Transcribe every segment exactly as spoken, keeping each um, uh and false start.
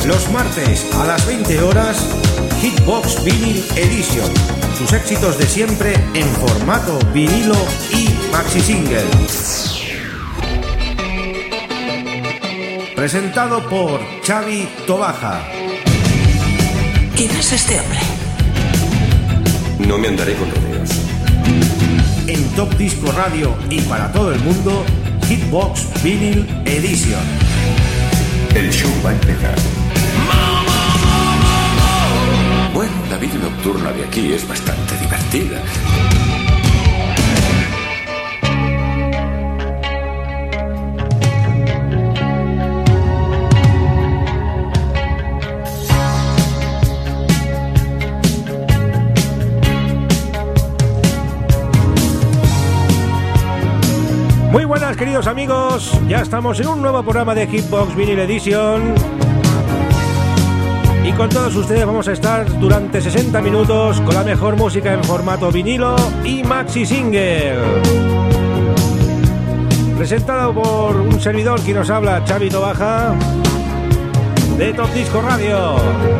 Los martes a las veinte horas, Hitbox Vinyl Edition. Sus éxitos de siempre en formato vinilo y maxi single. Presentado por Xavi Tobaja. ¿Quién es este hombre? No me andaré con rodeos. En Top Disco Radio y para todo el mundo, Hitbox Vinyl Edition. El show va a empezar. Bueno, la vida nocturna de aquí es bastante divertida. Muy buenas, queridos amigos, ya estamos en un nuevo programa de Hitbox Vinyl Edition y con todos ustedes vamos a estar durante sesenta minutos con la mejor música en formato vinilo y maxi single. Presentado por un servidor que nos habla, Xavi Tobaja, de Top Disco Radio.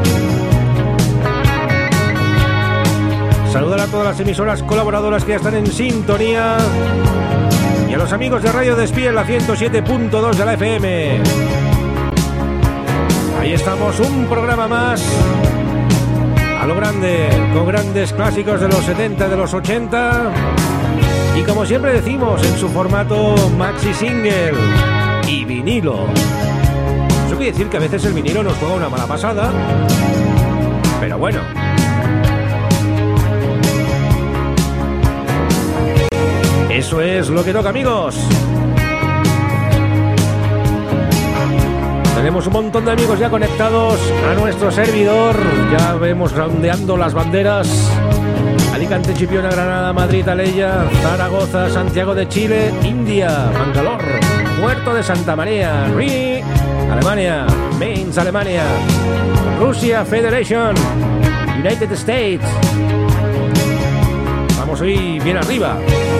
Saludar a todas las emisoras colaboradoras que ya están en sintonía y a los amigos de Radio Despí en la ciento siete punto dos de la F M. Ahí estamos, un programa más a lo grande, con grandes clásicos de los setenta, de los ochenta y como siempre decimos, en su formato maxi single y vinilo. Eso quiere decir que a veces el vinilo nos juega una mala pasada, pero bueno. Eso es lo que toca, amigos. Tenemos un montón de amigos ya conectados a nuestro servidor. Ya vemos rondeando las banderas. Alicante, Chipiona, Granada, Madrid, Aleya, Zaragoza, Santiago de Chile, India, Bangalore, Puerto de Santa María, Ri, Alemania, Mainz, Alemania, Rusia, Federation, United States. Vamos hoy bien arriba.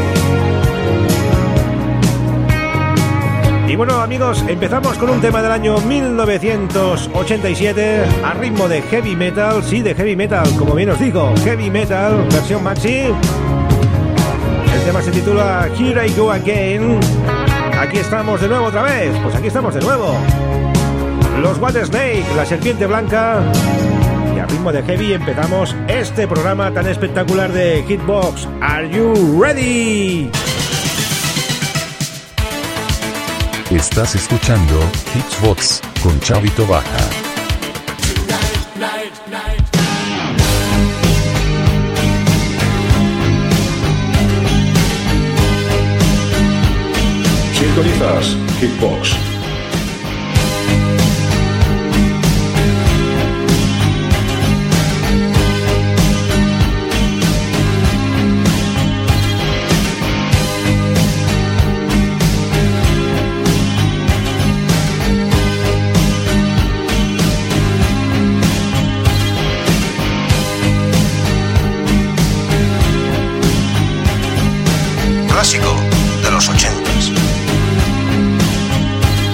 Y bueno, amigos, empezamos con un tema del año mil novecientos ochenta y siete a ritmo de heavy metal, sí, de heavy metal, como bien os digo, heavy metal, versión maxi. El tema se titula Here I Go Again. Aquí estamos de nuevo otra vez, pues aquí estamos de nuevo. Los White Snake, la serpiente blanca. Y a ritmo de heavy empezamos este programa tan espectacular de Hitbox. Are you ready? Estás escuchando Hitbox con Xavi Tobaja. Sintonizas Hitbox. Clásico de los ochentas.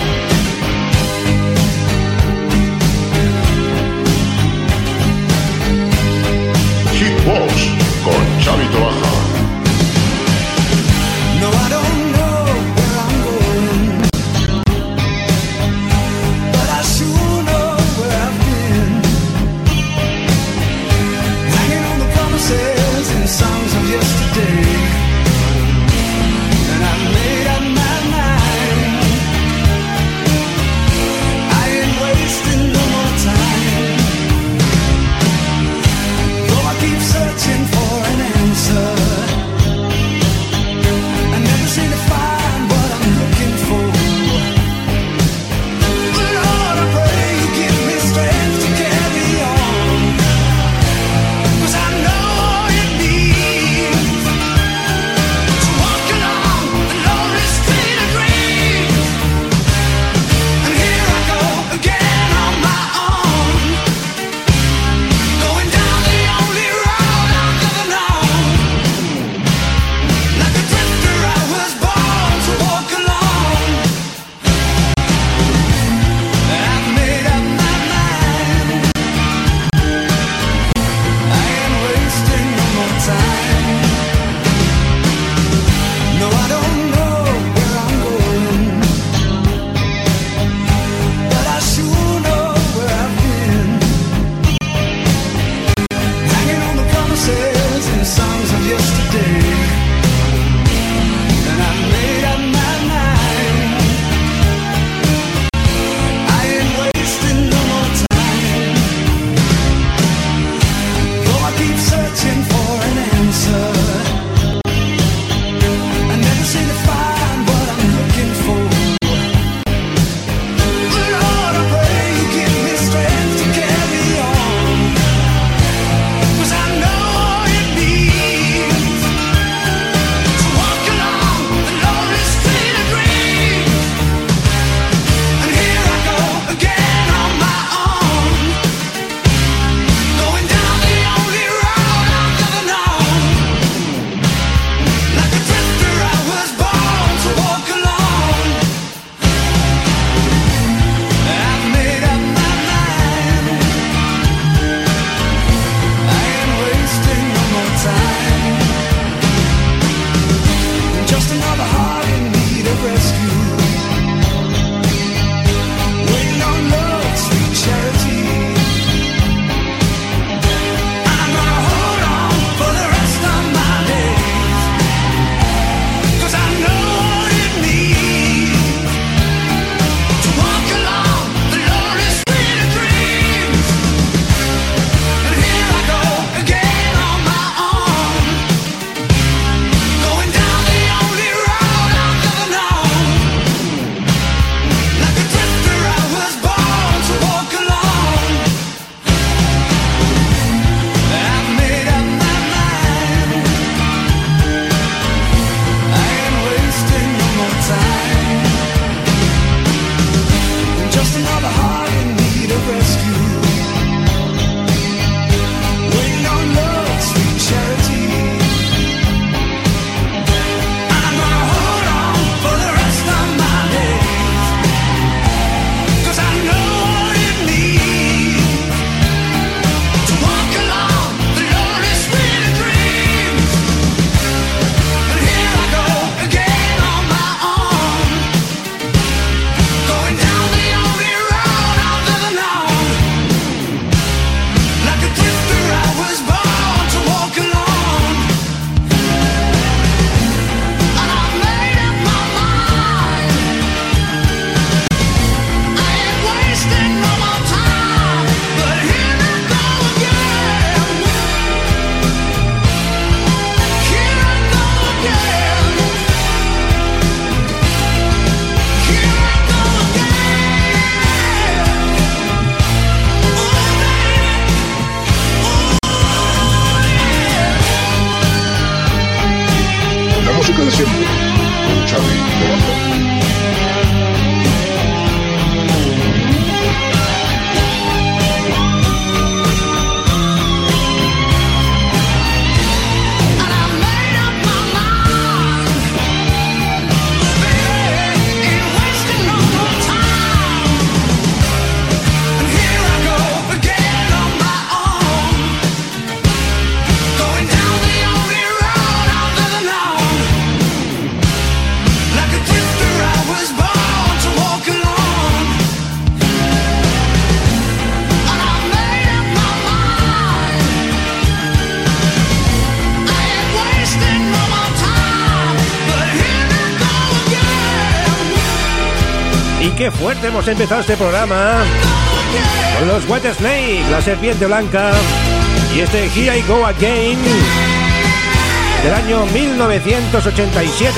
qué fuerte hemos empezado este programa con los White Snake, la serpiente blanca, y este Here I Go Again del año mil novecientos ochenta y siete.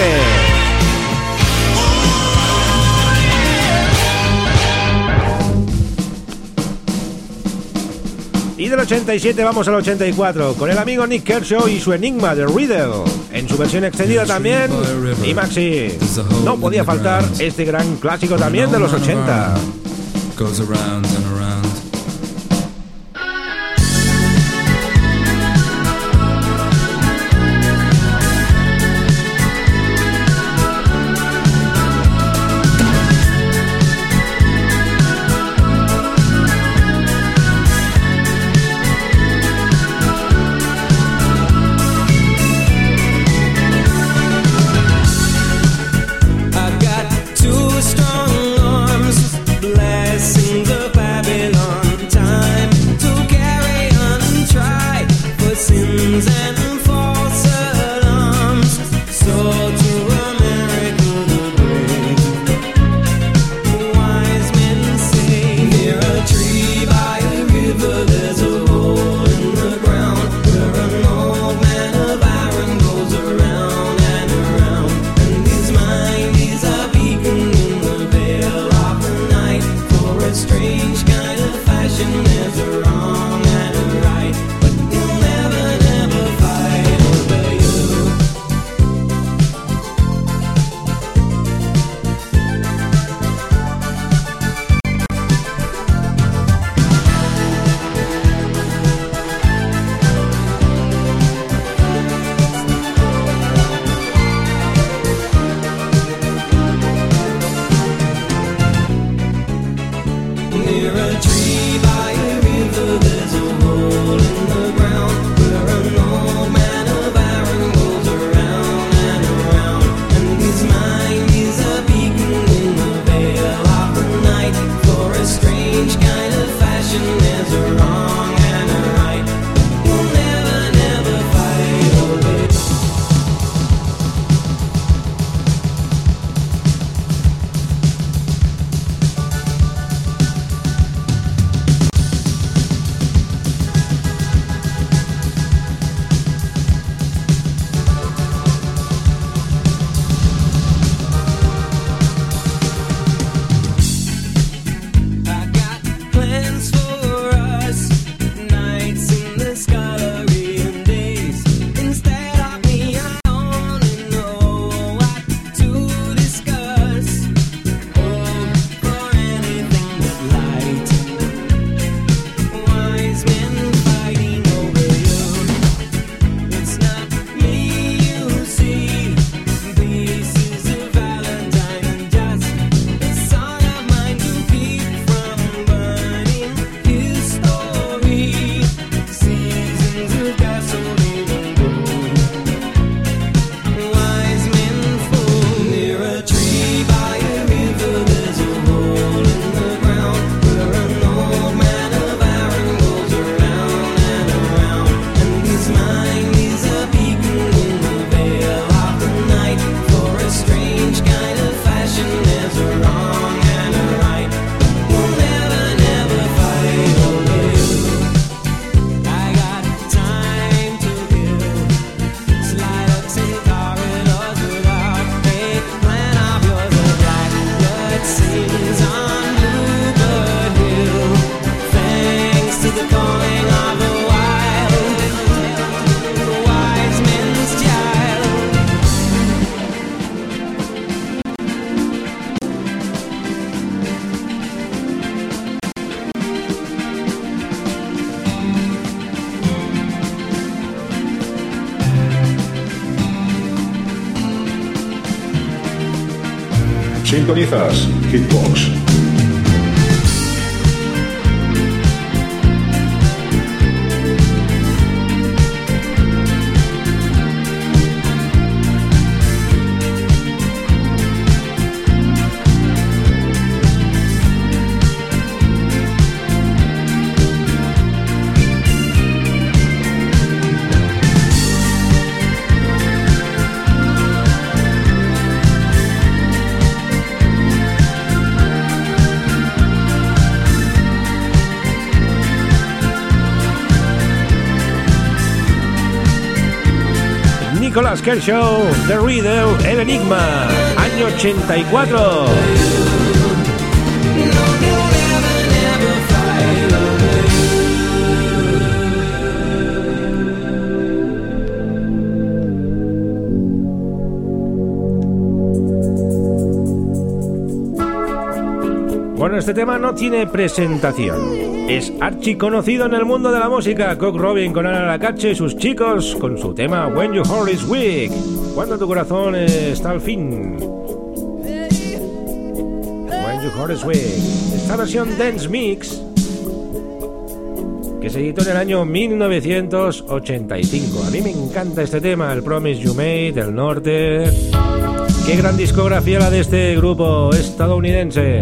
Y del ochenta y siete vamos al ochenta y cuatro con el amigo Nick Kershaw y su Enigma de Riddle, en su versión extendida también. Y Maxi, no podía faltar este gran clásico también de los ochenta. Goes around and around. Sintonizas Hitbox. Nicolas Kershaw, The Riddle, El Enigma, año ochenta y cuatro. Bueno, este tema no tiene presentación. Es archiconocido en el mundo de la música. Cock Robin con Ana Lacache y sus chicos con su tema When Your Heart is Weak. Cuando tu corazón está al fin. When Your Heart is Weak. Esta versión Dance Mix que se editó en el año mil novecientos ochenta y cinco. A mí me encanta este tema, el Promise You Made, del norte. Qué gran discografía la de este grupo estadounidense.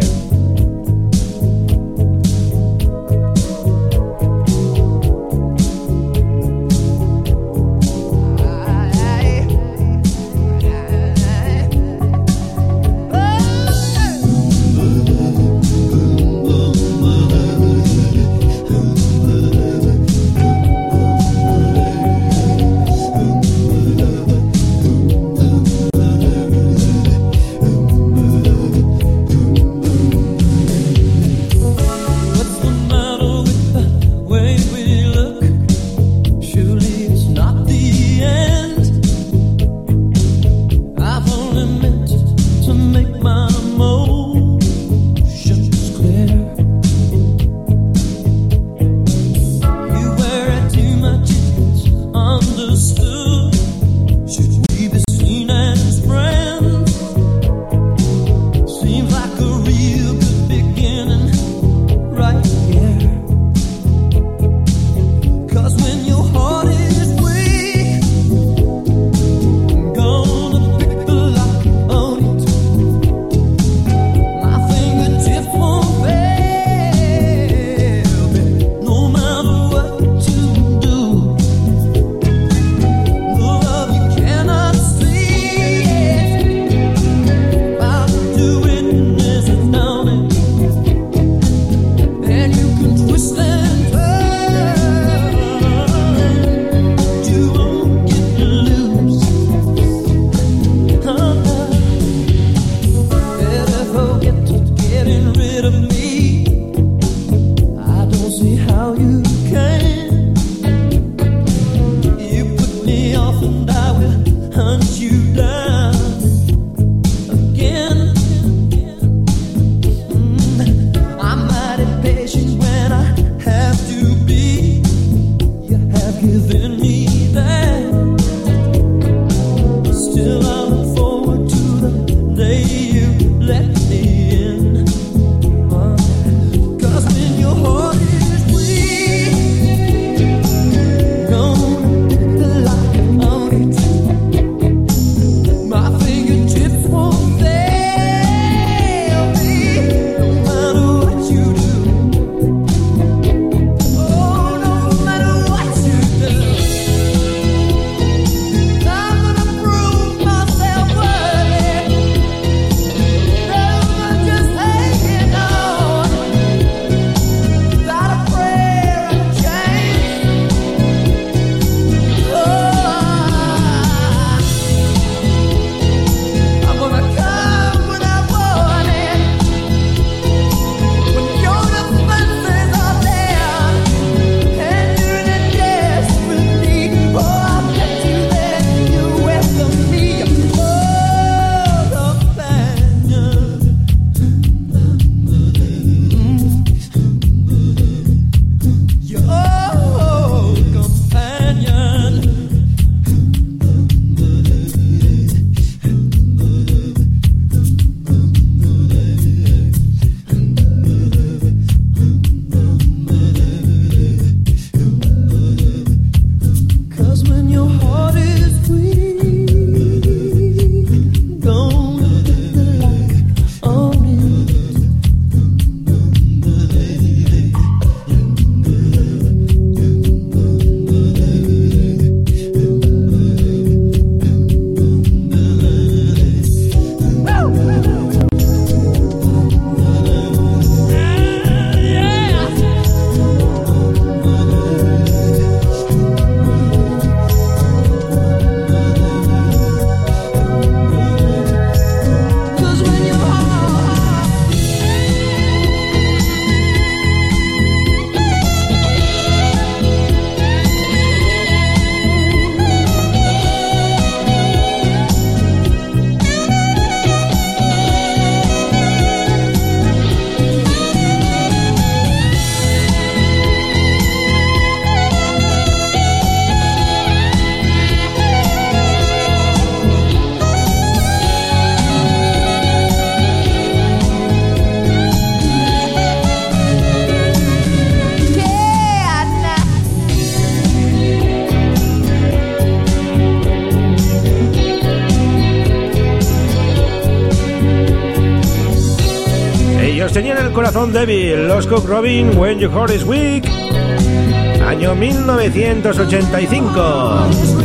corazón débil, los Cook Robin, When Your Heart is Weak, año mil novecientos ochenta y cinco.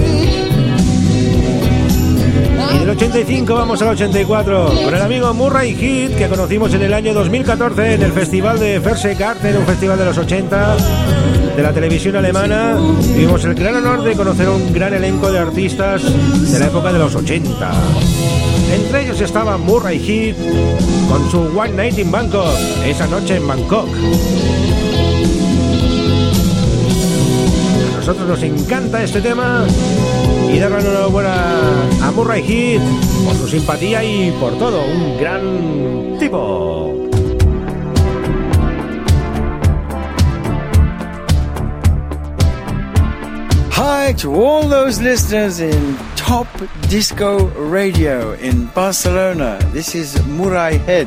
Y del ochenta y cinco vamos al ochenta y cuatro, con el amigo Murray Heat, que conocimos en el año dos mil catorce en el festival de Fernsehgarten, un festival de los ochenta de la televisión alemana. Tuvimos el gran honor de conocer un gran elenco de artistas de la época de los ochenta. Entre ellos estaba Murray Heat con su One Night in Bangkok, esa noche en Bangkok. A nosotros nos encanta este tema y darle una enhorabuena a Murray Heat por su simpatía y por todo, un gran tipo. Hi to all those listeners in Top Disco Radio in Barcelona. This is Murray Head.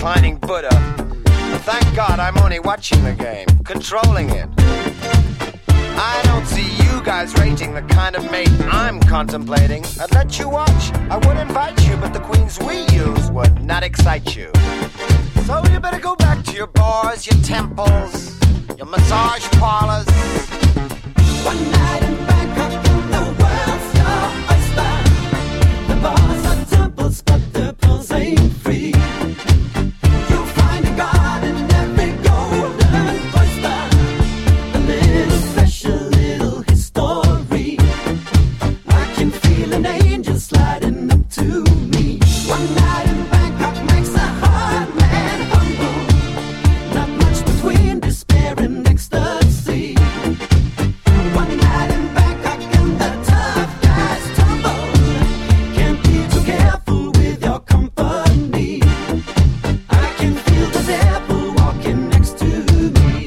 declining Buddha. Thank God I'm only watching the game, controlling it. I don't see you guys rating the kind of mate I'm contemplating. I'd let you watch, I would invite you, but the queens we use would not excite you. So you better go back to your bars, your temples, your massage parlors. One night in Bangkok and the world's your oyster. The bars are temples, but the pills ain't free. You'll find a god in every golden oyster. A little special, little history. I can feel an angel sliding up to me. One night in Bangkok makes a hard man humble. Not much between despair and ecstasy. One night in Bangkok and the tough guys tumble. Can't be too careful with your company. I can feel the devil walking next to me.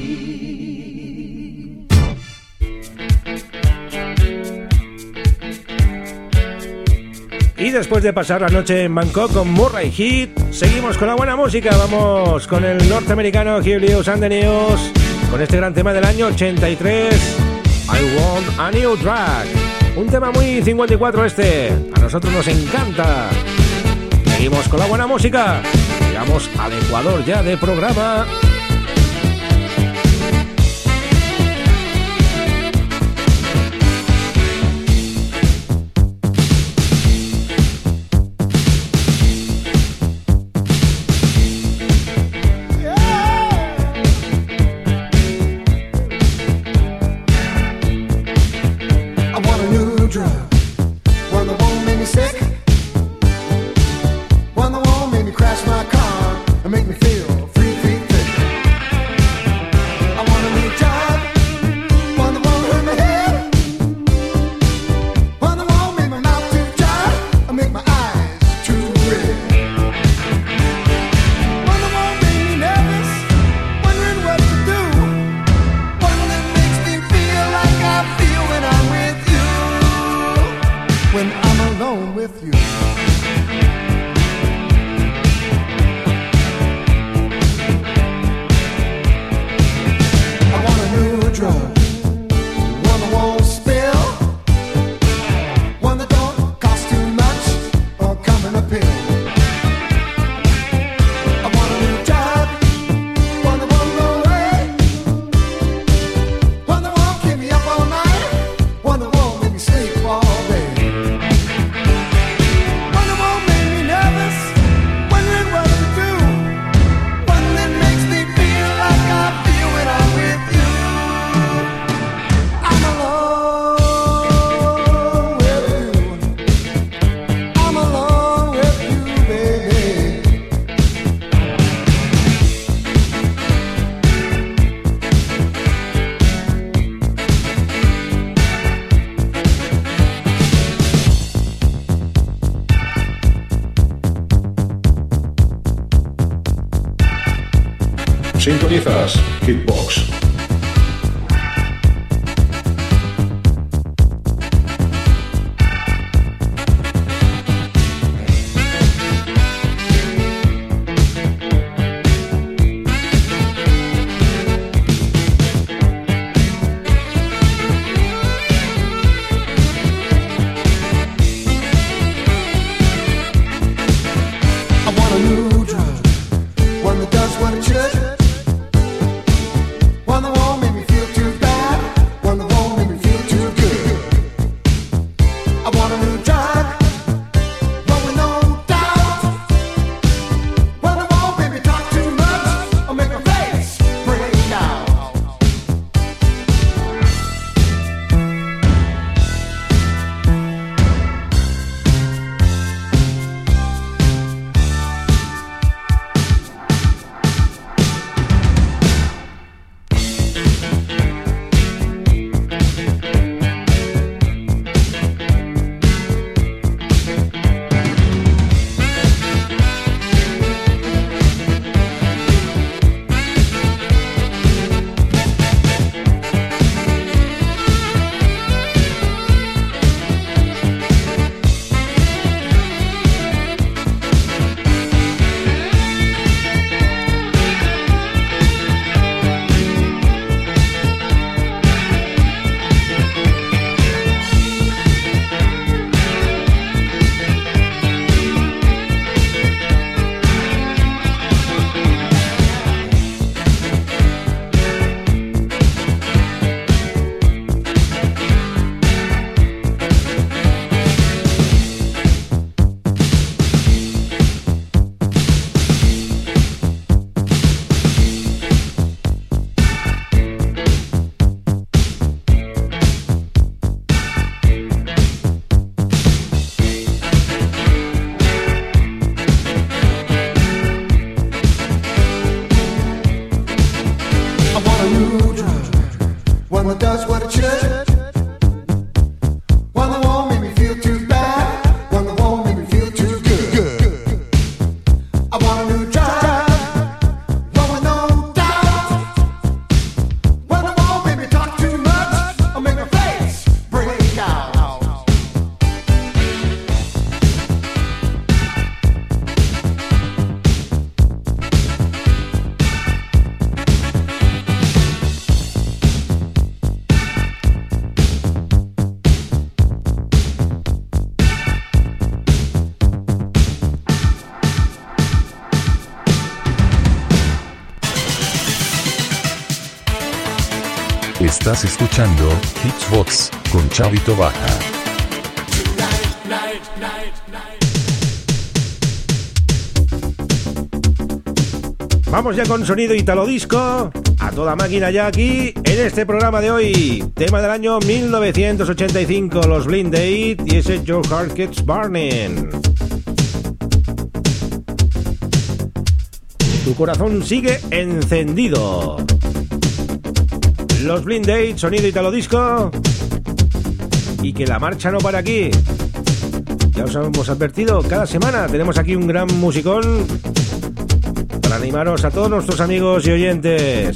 Y después de pasar la noche en Bangkok con Murray Heat, seguimos con la buena música. Vamos con el norteamericano Julius and the News, con este gran tema del año ochenta y tres, I Want a New Drag. Un tema muy cincuenta y cuatro este, a nosotros nos encanta. Seguimos con la buena música. Llegamos al Ecuador ya de programa. I want a new drug, one that won't make me sick, one that won't make me crash my car and make me feel free, free, free. I want a new job, one that won't hurt my head, one that won't make my mouth too dry and make my eyes too red, one that won't make me nervous, wondering what to do, one that makes me feel like I feel when I'm with you, when I'm alone with you. I want a new drug, one that won't spill, one that don't cost too much or come in a pill. I want a new job, one that won't go away, one that won't keep me up all night, one that won't make me sleep all day, one that won't make me nervous, wondering what to do, one that makes me feel like I feel when I'm with you. I'm alone with you. I'm alone with you, baby. Sintonizas Hitbox. I want a new drug, one that does what it should, one that one that does what it should. One that won't make me feel too bad. One that won't make me feel too good. I want a new drive. One with no doubt. One that won't make me talk too much or make my face break out. Estás escuchando Hitsbox con Chavito Baja. Vamos ya con sonido italo disco a toda máquina ya aquí en este programa de hoy. Tema del año mil novecientos ochenta y cinco, los Blind Date y ese Your Heart Keeps Burning. Tu corazón sigue encendido. Los Blind Date, sonido italo disco. Y que la marcha no para aquí. Ya os hemos advertido, cada semana tenemos aquí un gran musicón para animaros a todos nuestros amigos y oyentes.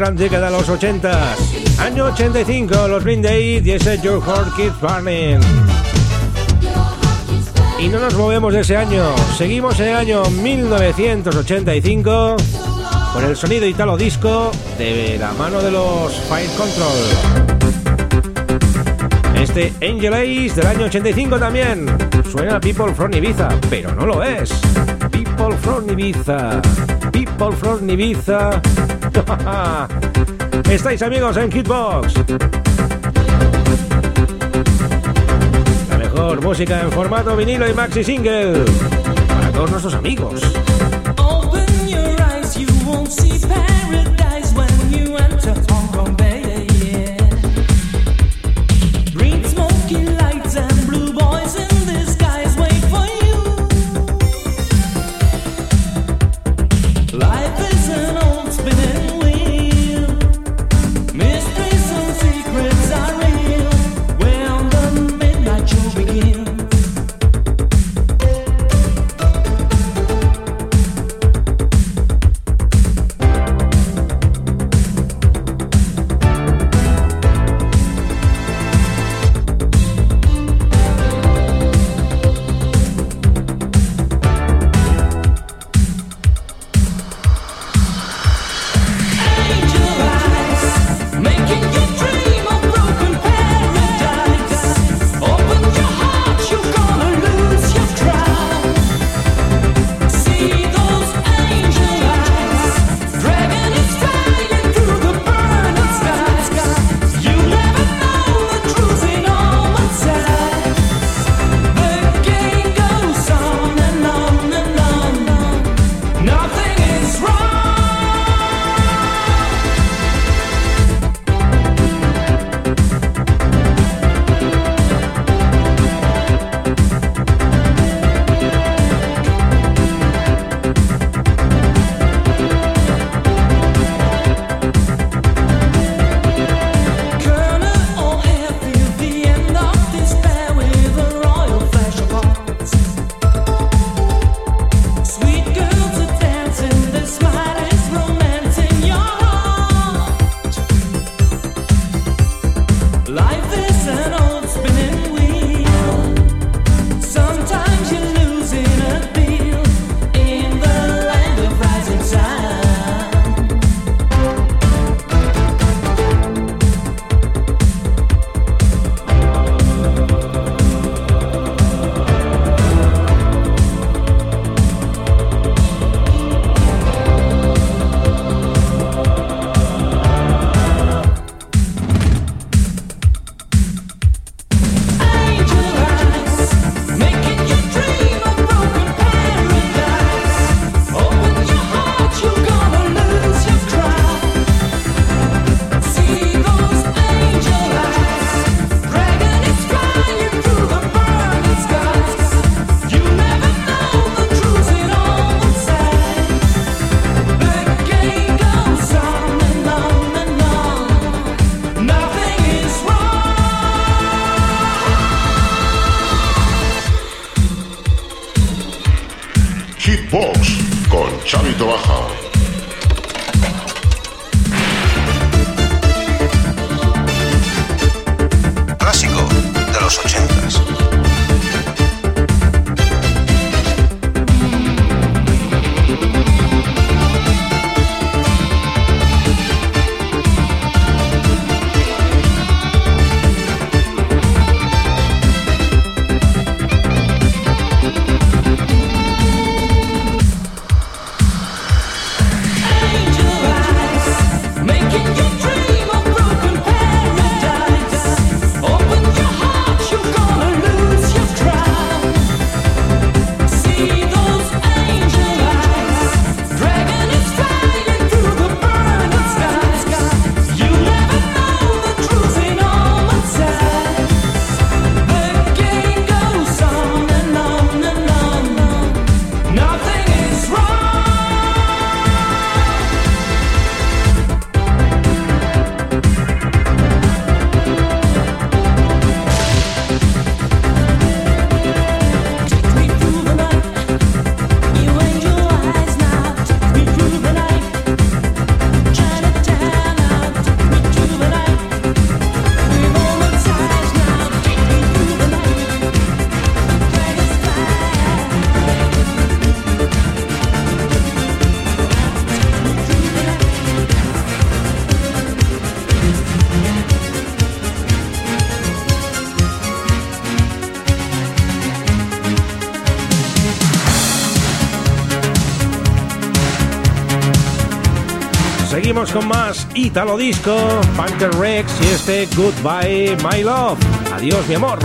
gran década, los ochenta. Año ochenta y cinco, los Green Day, Yes, Your Heart Keeps Burning. Y no nos movemos de ese año, seguimos en el año mil novecientos ochenta y cinco con el sonido italo disco de la mano de los Fire Control. Este Angel Ace del año ochenta y cinco también suena People from Ibiza, pero no lo es. People from Ibiza, People from Ibiza. Estáis, amigos, en Hitbox. La mejor música en formato vinilo y maxi single para todos nuestros amigos. Open your eyes, you won't see paradise when you enter Hong Kong Bay. Yeah. Green smoky lights and blue boys in the skies wait for you. Life is an old spinning wheel. Mysteries and secrets are real when the midnight show begins. Hitbox con Chavito Baja. Clásico de los ochentas. seguimos con más Italo Disco, Punker Rex y este Goodbye My Love. Adiós mi amor.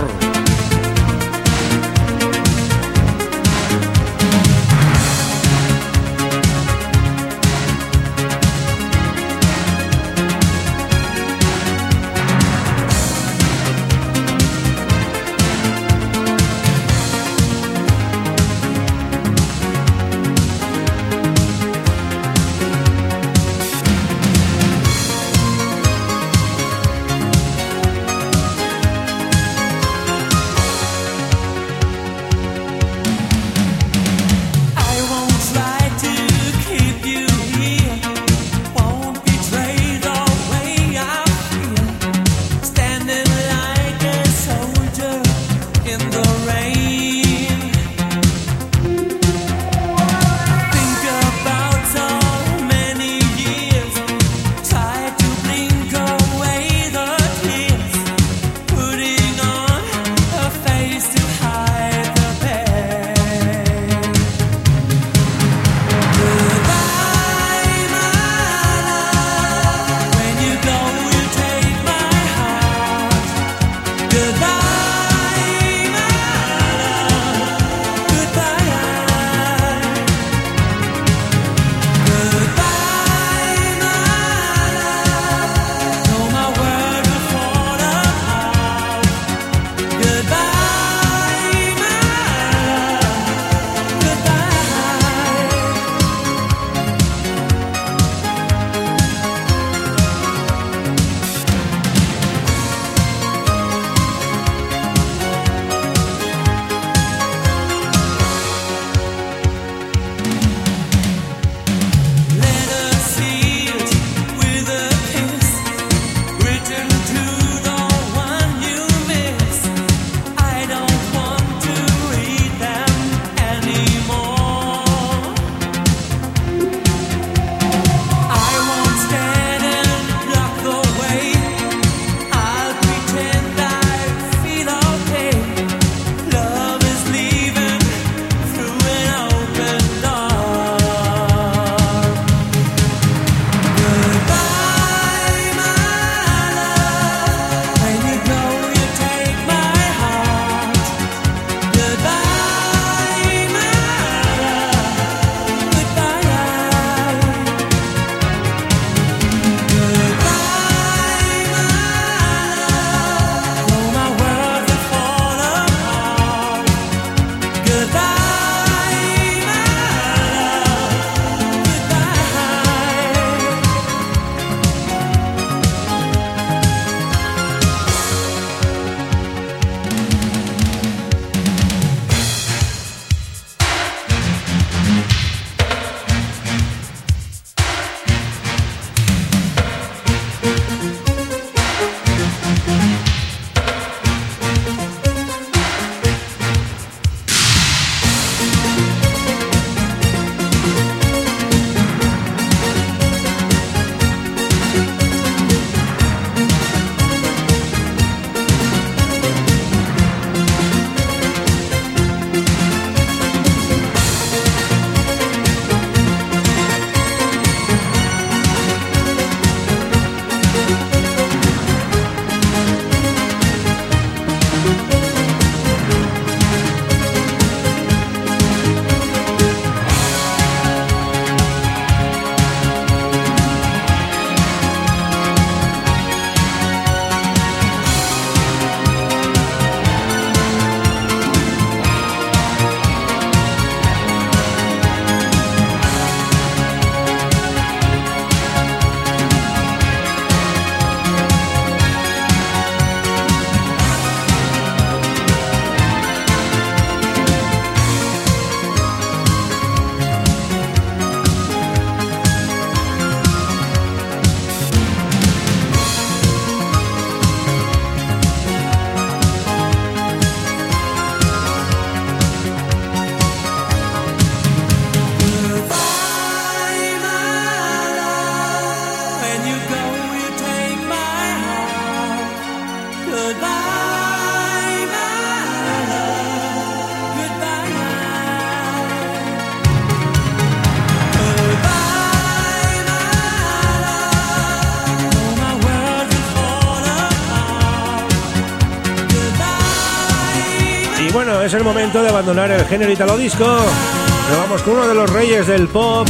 bueno, es el momento de abandonar el género italo disco. Nos vamos con uno de los reyes del pop.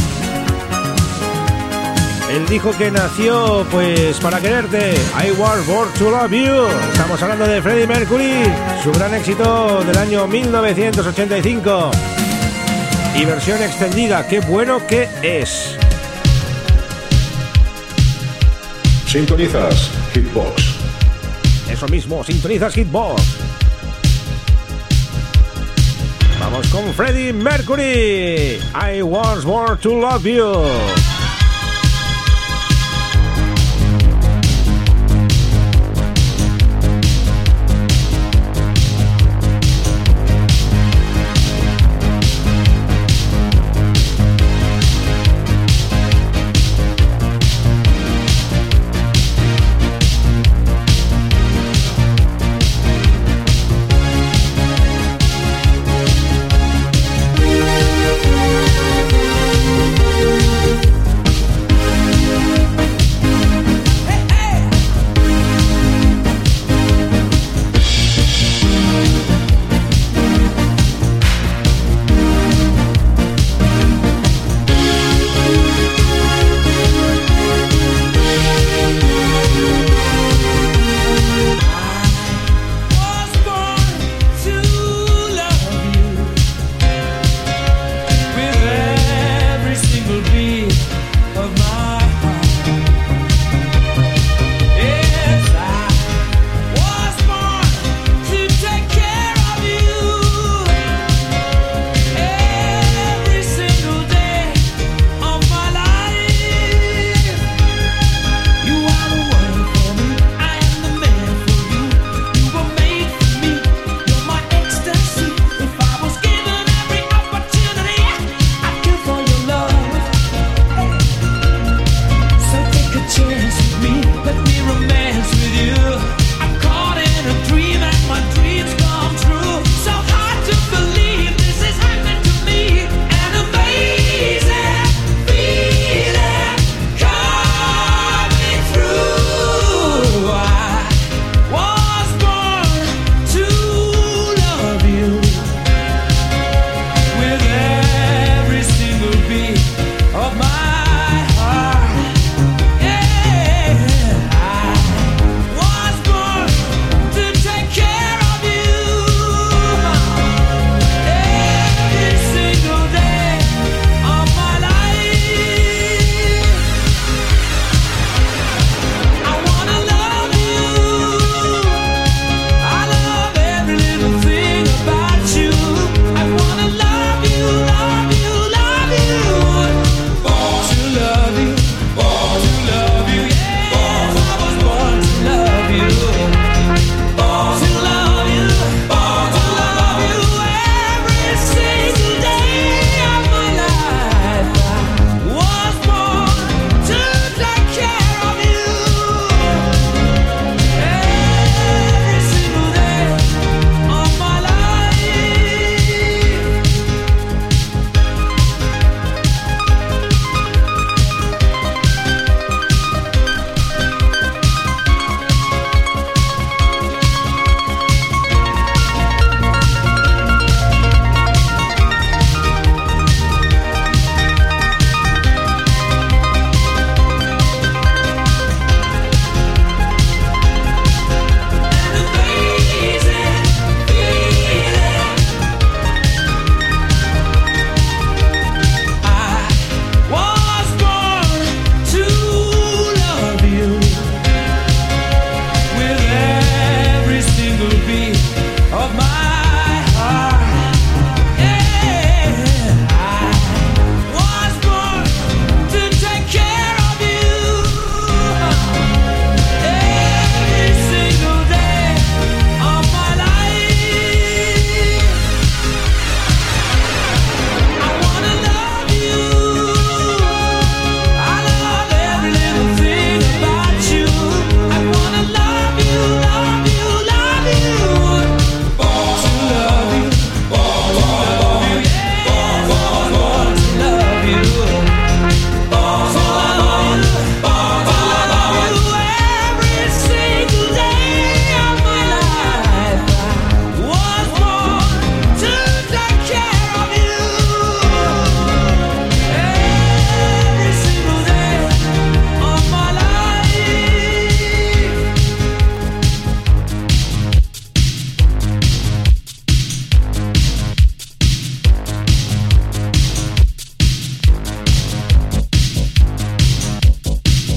Él dijo que nació pues para quererte. I was born to love you. Estamos hablando de Freddie Mercury, su gran éxito del año mil novecientos ochenta y cinco. Y versión extendida, qué bueno que es. Sintonizas Hitbox. Eso mismo, sintonizas Hitbox. Vamos con Freddie Mercury. I was born to love you.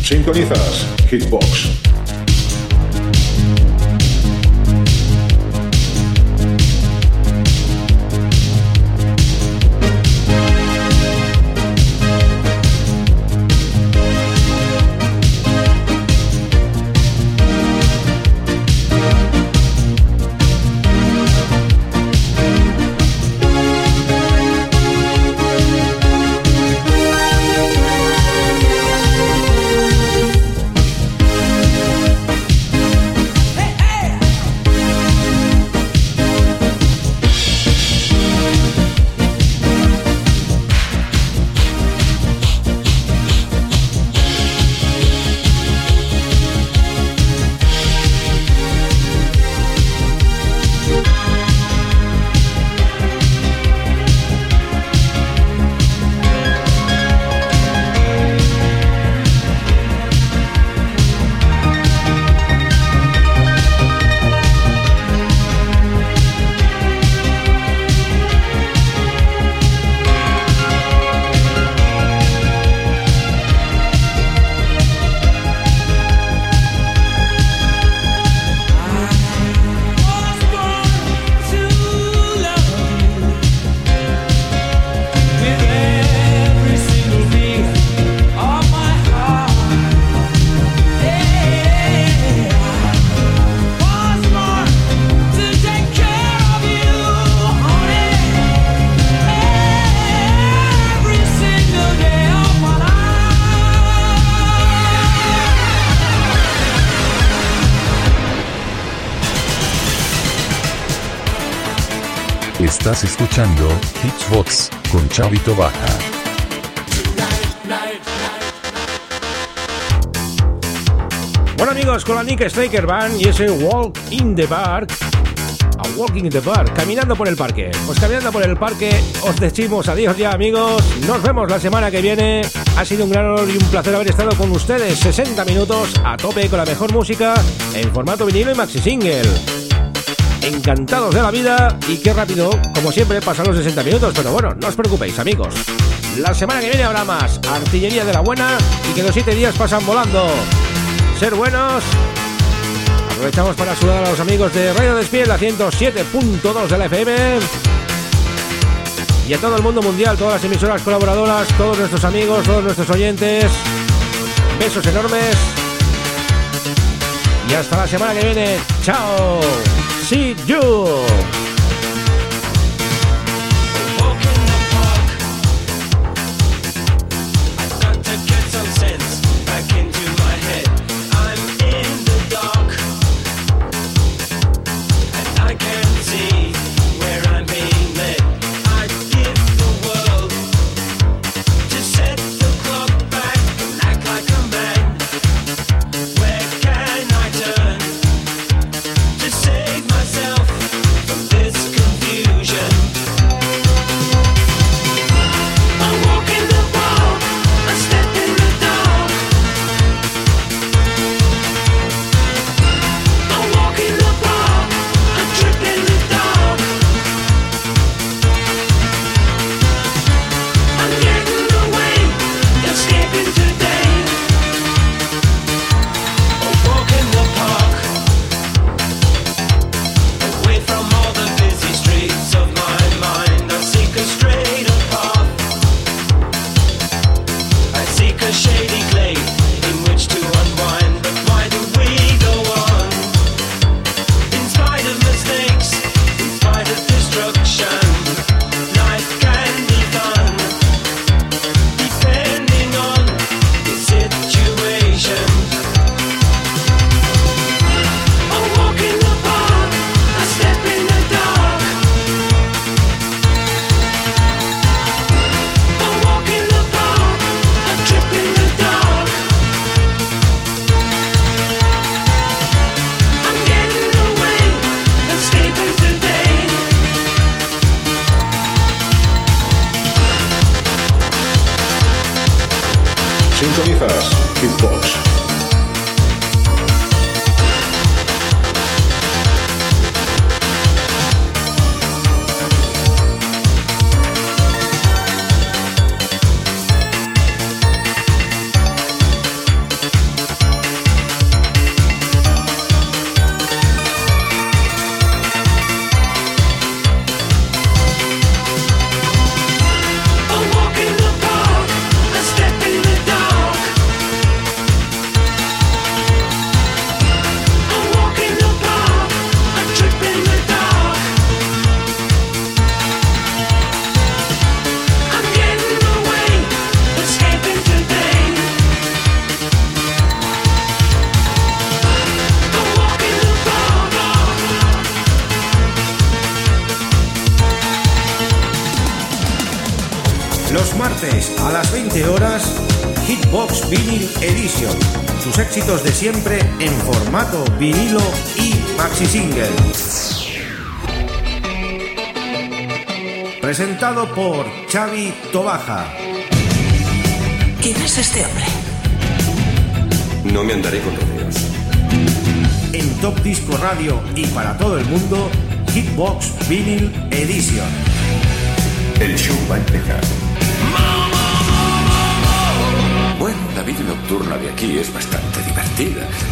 Sintonizas Hitbox. Estás escuchando Hitbox con Chavito Baja. Bueno amigos, con la Nick Straker Band y ese Walk in the Park, a Walking in the Park, caminando por el parque. Pues caminando por el parque os decimos adiós ya amigos, nos vemos la semana que viene. Ha sido un gran honor y un placer haber estado con ustedes sesenta minutos a tope con la mejor música en formato vinilo y maxi single. Encantados de la vida y qué rápido, como siempre, pasan los sesenta minutos, pero bueno, no os preocupéis amigos. La semana que viene habrá más artillería de la buena y que los siete días pasan volando. Ser buenos. Aprovechamos para saludar a los amigos de Radio Despiel, la ciento siete punto dos de la F M. Y a todo el mundo mundial, todas las emisoras colaboradoras, todos nuestros amigos, todos nuestros oyentes. Besos enormes. Y hasta la semana que viene. ¡Chao! See you! Sintonizas Hitbox. viernes a las veinte horas, Hitbox Vinyl Edition. Tus éxitos de siempre en formato vinilo y maxi single. Presentado por Xavi Tobaja. ¿Quién es este hombre? No me andaré con rodeos. En Top Disco Radio y para todo el mundo, Hitbox Vinyl Edition. El show va a empezar. Bueno, la vida nocturna de aquí es bastante divertida.